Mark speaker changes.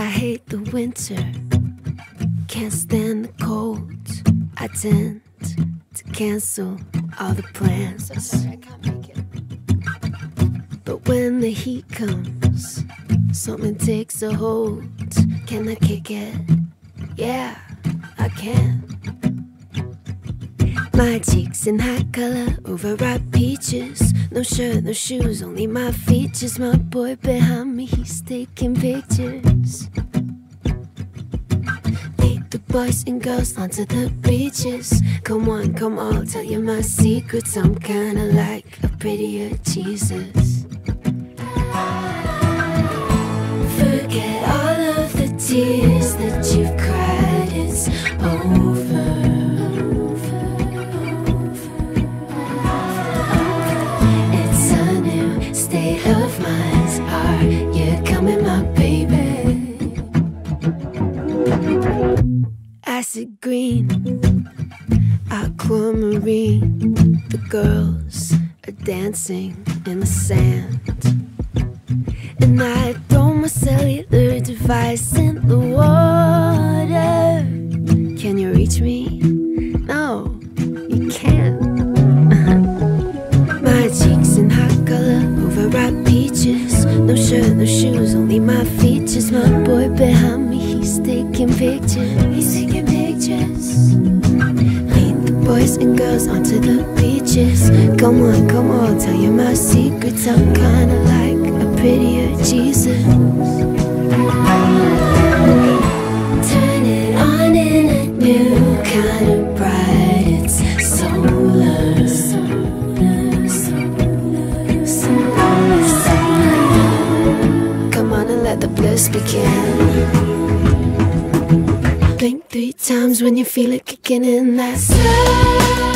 Speaker 1: I hate the winter, can't stand the cold. I tend to cancel all the plans. I'm sorry, I can't make it. But when the heat comes, something takes a hold. Can I kick it? Yeah, I can. My cheeks in hot color, overripe peaches. No shirt, no shoes, only my features. My boy behind me, he's taking pictures. Lead the boys and girls onto the beaches. Come on, come on, tell you my secrets. I'm kinda like a prettier Jesus. Forget all of the tears that you've cried, it's over. It's a new state of mind. Are you coming, my baby? Acid green, aquamarine. The girls are dancing in the sand, and I throw my cellular device in the water. Can you reach me? No, you can't. My cheeks in hot color, overripe peaches. No shirt, no shoes, only my features. My boy behind me, he's taking pictures. He's taking pictures. Lead the boys and girls onto the beaches. Come on, tell you my secrets. I'm kinda like a prettier Jesus. Turn it on in a new kind of bright. It's solar, solar, solar, solar, solar. Come on and let the bliss begin. Blink 3 times when you feel it kicking in. That sun.